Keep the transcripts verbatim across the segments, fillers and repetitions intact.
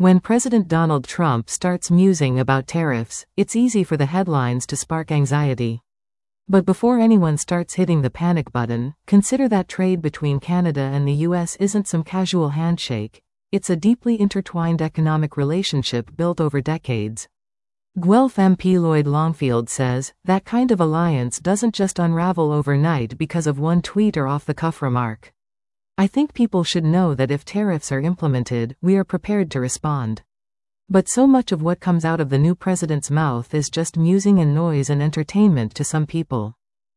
When President Donald Trump starts musing about tariffs, it's easy for the headlines to spark anxiety. But before anyone starts hitting the panic button, consider that trade between Canada and the U S isn't some casual handshake. It's a deeply intertwined economic relationship built over decades. Guelph M P Lloyd Longfield says, that kind of alliance doesn't just unravel overnight because of one tweet or off-the-cuff remark. I think people should know that if tariffs are implemented, we are prepared to respond. But so much of what comes out of the new president's mouth is just musing and noise and entertainment to some people.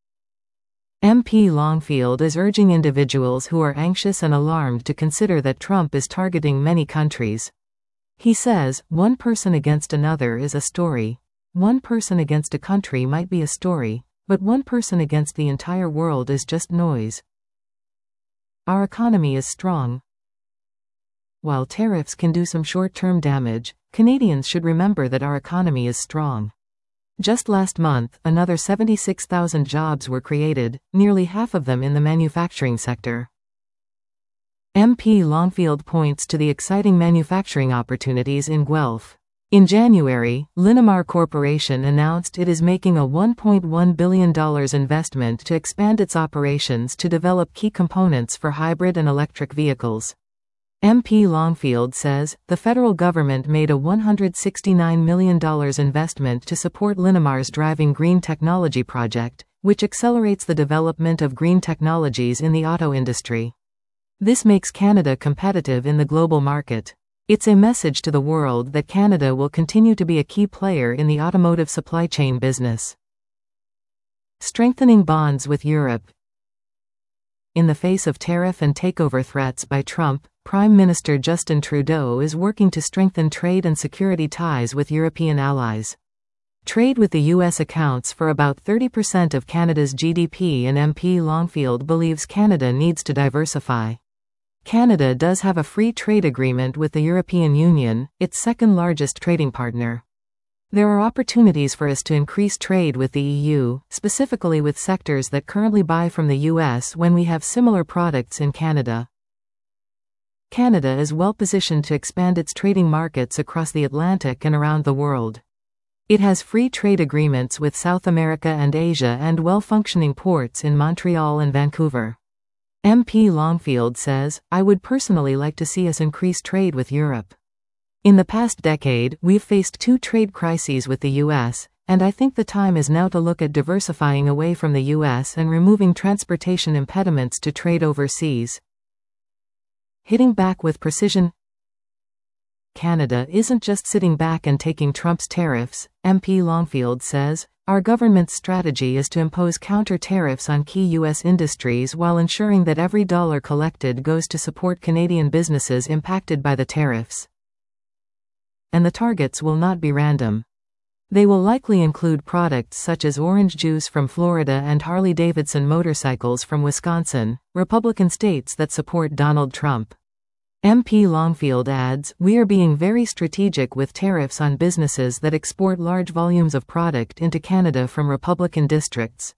M P Longfield is urging individuals who are anxious and alarmed to consider that Trump is targeting many countries. He says, one person against another is a story. One person against a country might be a story, but one person against the entire world is just noise. Our economy is strong. While tariffs can do some short-term damage, Canadians should remember that our economy is strong. Just last month, another seventy-six thousand jobs were created, nearly half of them in the manufacturing sector. M P Longfield points to the exciting manufacturing opportunities in Guelph. In January, Linamar Corporation announced it is making a one point one billion dollars investment to expand its operations to develop key components for hybrid and electric vehicles. M P Longfield says, the federal government made a one hundred sixty-nine million dollars investment to support Linamar's Driving Green Technology project, which accelerates the development of green technologies in the auto industry. This makes Canada competitive in the global market. It's a message to the world that Canada will continue to be a key player in the automotive supply chain business. Strengthening bonds with Europe. In the face of tariff and takeover threats by Trump, Prime Minister Justin Trudeau is working to strengthen trade and security ties with European allies. Trade with the U S accounts for about thirty percent of Canada's G D P, and M P Longfield believes Canada needs to diversify. Canada does have a free trade agreement with the European Union, its second-largest trading partner. There are opportunities for us to increase trade with the E U, specifically with sectors that currently buy from the U S when we have similar products in Canada. Canada is well positioned to expand its trading markets across the Atlantic and around the world. It has free trade agreements with South America and Asia and well-functioning ports in Montreal and Vancouver. M P Longfield says, I would personally like to see us increase trade with Europe. In the past decade, we've faced two trade crises with the U S, and I think the time is now to look at diversifying away from the U S and removing transportation impediments to trade overseas. Hitting back with precision. Canada isn't just sitting back and taking Trump's tariffs, M P Longfield says. Our government's strategy is to impose counter-tariffs on key U S industries while ensuring that every dollar collected goes to support Canadian businesses impacted by the tariffs. And the targets will not be random. They will likely include products such as orange juice from Florida and Harley-Davidson motorcycles from Wisconsin, Republican states that support Donald Trump. M P Longfield adds, we are being very strategic with tariffs on businesses that export large volumes of product into Canada from Republican districts.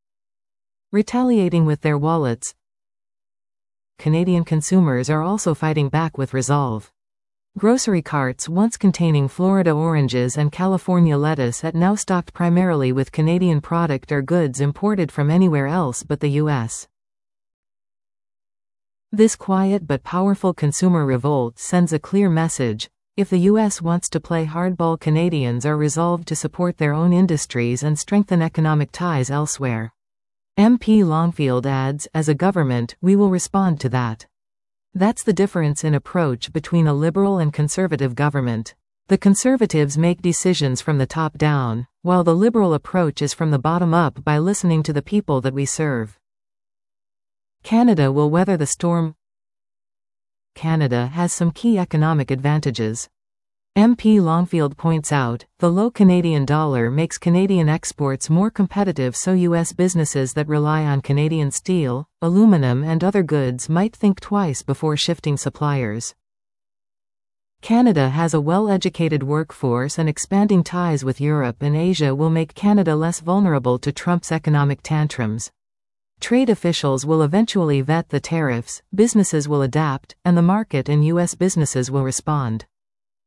Retaliating with their wallets. Canadian consumers are also fighting back with resolve. Grocery carts once containing Florida oranges and California lettuce are now stocked primarily with Canadian product or goods imported from anywhere else but the U S. This quiet but powerful consumer revolt sends a clear message. If the U S wants to play hardball, Canadians are resolved to support their own industries and strengthen economic ties elsewhere. M P Longfield adds, as a government, we will respond to that. That's the difference in approach between a liberal and conservative government. The Conservatives make decisions from the top down, while the liberal approach is from the bottom up by listening to the people that we serve. Canada will weather the storm. Canada has some key economic advantages. M P Longfield points out, the low Canadian dollar makes Canadian exports more competitive, so U S businesses that rely on Canadian steel, aluminum and other goods might think twice before shifting suppliers. Canada has a well-educated workforce, and expanding ties with Europe and Asia will make Canada less vulnerable to Trump's economic tantrums. Trade officials will eventually vet the tariffs, businesses will adapt, and the market and U S businesses will respond.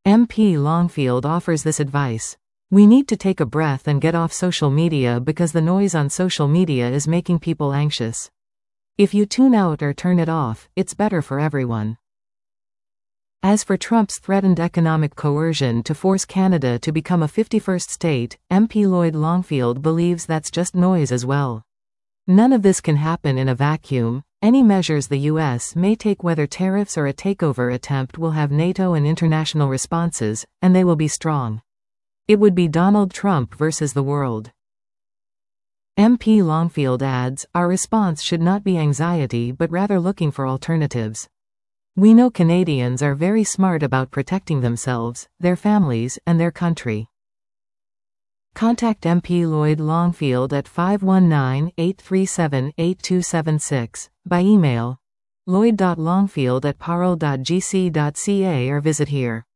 M P Longfield offers this advice. We need to take a breath and get off social media because the noise on social media is making people anxious. If you tune out or turn it off, it's better for everyone. As for Trump's threatened economic coercion to force Canada to become a fifty-first state, M P Lloyd Longfield believes that's just noise as well. None of this can happen in a vacuum. Any measures the U S may take, whether tariffs or a takeover attempt, will have NATO and international responses, and they will be strong. It would be Donald Trump versus the world. M P Longfield adds, our response should not be anxiety but rather looking for alternatives. We know Canadians are very smart about protecting themselves, their families, and their country. Contact M P Lloyd Longfield at five one nine, eight three seven, eight two seven six, by email, lloyd dot longfield at parle dot g c dot c a, or visit here.